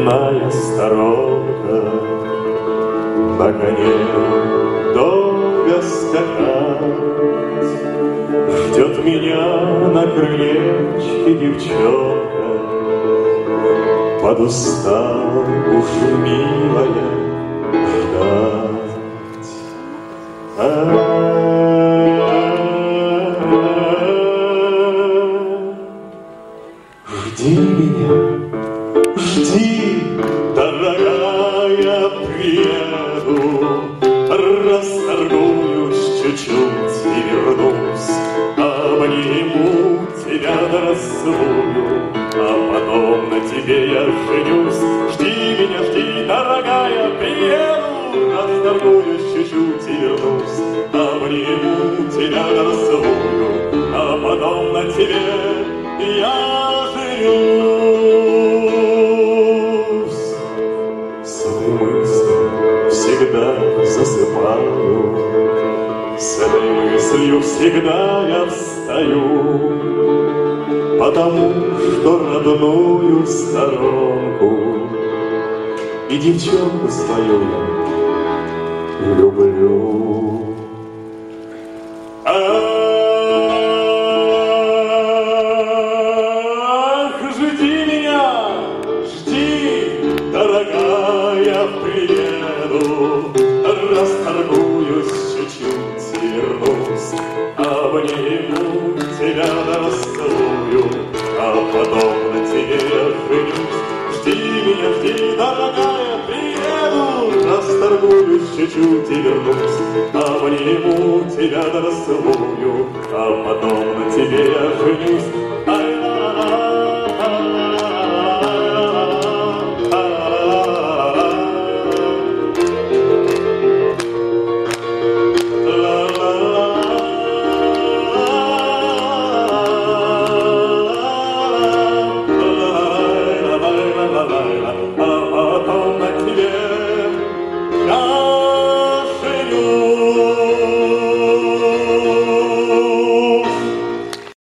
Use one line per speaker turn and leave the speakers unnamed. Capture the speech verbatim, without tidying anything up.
Родная сторонка, на коне долго скакать. Ждет меня на крылечке девчонка, подустал уж милая ждать. Жди меня, жди, дорогая, приеду, расторгуюсь чуть-чуть и вернусь, обниму тебя до расцелую, а потом на тебе я женюсь. Жди меня, жди, дорогая, приеду, расторгуюсь чуть-чуть и вернусь, обниму тебя до расцелую, а потом на тебе я женюсь. С этой мыслью всегда засыпаю, с этой мыслью всегда я встаю, потому что родную сторонку и девчонку свою я люблю. Ах, жди меня, жди, дорогая, приеду, расторгуюсь чуть-чуть и вернусь, обниму тебя до расцелую, а потом на тебе я женюсь. Жди меня, жди, дорогая, приеду, расторгуюсь чуть-чуть и вернусь, обниму тебя до расцелую, а потом на тебе я женюсь.